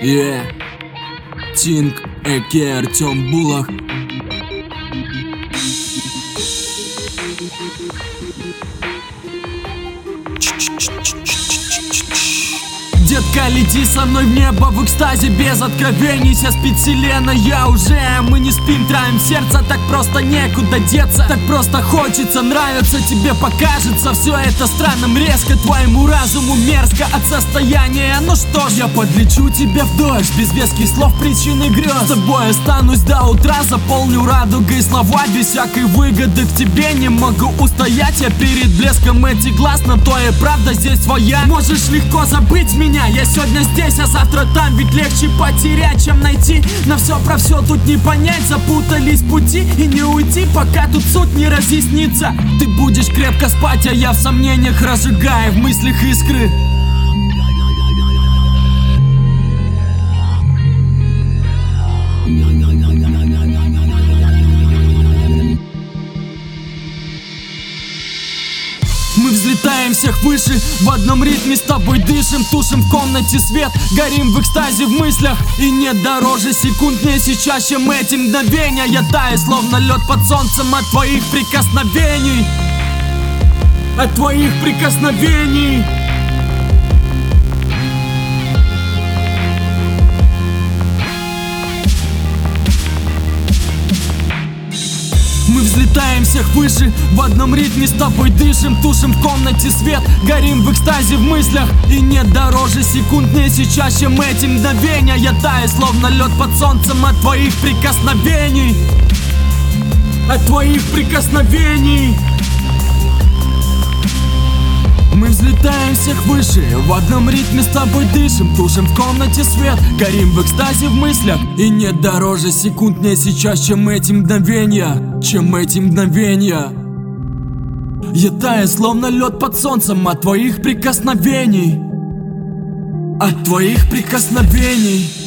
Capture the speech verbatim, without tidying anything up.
Yeah. Тинг, а.к.а. Артем Булах. Детка, лети со мной в небо в экстазе без откровений. Вся спит вселенная уже, мы не спим, травим сердце. Так просто некуда деться, так просто хочется, нравится. Тебе покажется все это странным резко, твоему разуму мерзко от состояния. Ну что ж, я подлечу тебя в дождь, без веских слов, причины грез. С тобой останусь до утра, заполню радугой слова. Без всякой выгоды к тебе не могу устоять. Я перед блеском этих глаз, но то и правда здесь твоя. Можешь легко забыть меня, я сегодня здесь, а завтра там. Ведь легче потерять, чем найти. На все про все тут не понять, запутались пути и не уйти, пока тут суть не разъяснится. Ты будешь крепко спать, а я в сомнениях разжигаю в мыслях искры. Мы взлетаем всех выше, в одном ритме с тобой дышим. Тушим в комнате свет, горим в экстазе в мыслях. И нет дороже секунд мне сейчас, чем эти мгновения. Я таю, словно лед под солнцем от твоих прикосновений. От твоих прикосновений. Мы взлетаем всех выше, в одном ритме с тобой дышим. Тушим в комнате свет, горим в экстазе в мыслях. И нет дороже секунд мне сейчас, чем эти мгновения. Я таю, словно лед под солнцем от твоих прикосновений. От твоих прикосновений. Мы взлетаем всех выше, в одном ритме с тобой дышим. Тушим в комнате свет, горим в экстазе в мыслях. И нет дороже секунд мне сейчас, чем эти мгновения. Чем эти мгновения. Я таю, словно лед под солнцем от твоих прикосновений. От твоих прикосновений.